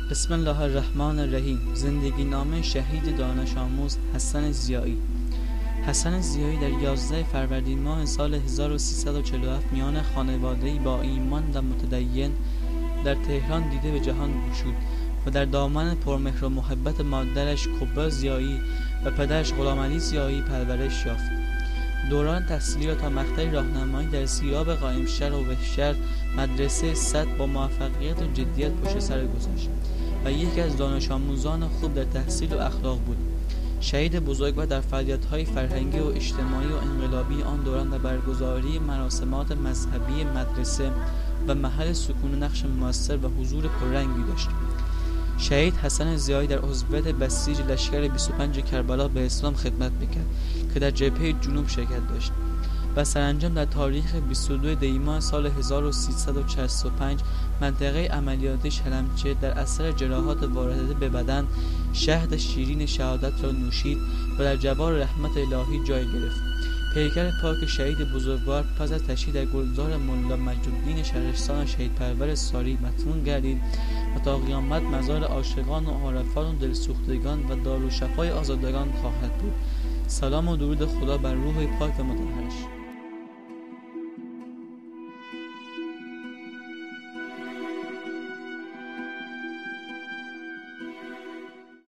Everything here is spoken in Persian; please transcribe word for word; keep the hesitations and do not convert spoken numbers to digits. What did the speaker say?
بسم الله الرحمن الرحیم. زندگی نامه شهید دانش آموز حسن ضیایی. حسن ضیایی در یازده فروردین ماه سال هزار و سیصد و چهل و هفت میان خانواده‌ای با ایمان و متدین در تهران دیده به جهان گشود و در دامن پرمهر و محبت مادرش کبرا ضیایی و پدرش غلامعلی ضیایی پرورش یافت. دوران تحصیلی را تا مقطع راهنمایی در سیراب قائمشهر و وحشر مدرسه صد با موفقیت و جدیت پشت سر گذاشت و یکی از دانش آموزان خوب در تحصیل و اخلاق بود. شهید بزرگوار در فعالیت‌های فرهنگی و اجتماعی و انقلابی آن دوران و برگزاری مراسمات مذهبی مدرسه و محل سکون نقش موثر و حضور پررنگی داشت. شهید حسن ضیایی در عضویت بسیج لشکر بیست و پنج کربلا به اسلام خدمت میکرد که در جبهه جنوب شرکت داشت و سرانجام در تاریخ بیست و دو دی ماه سال هزار و سیصد و شصت و پنج منطقه عملیاتی شلمچه در اثر جراحات وارده به بدن شهد شیرین شهادت را نوشید و در جوار رحمت الهی جای گرفت. پیکر پاک شهید بزرگوار پس از تشییع در گلزار ملا مجدالدین شهرستان شهید پرور ساری مدفون گردید و تا قیامت مزار عاشقان و عارفان و دلسوختگان و دارالشفای آزادگان خواهد بود. سلام و درود خدا بر روح پاک و مطهرش.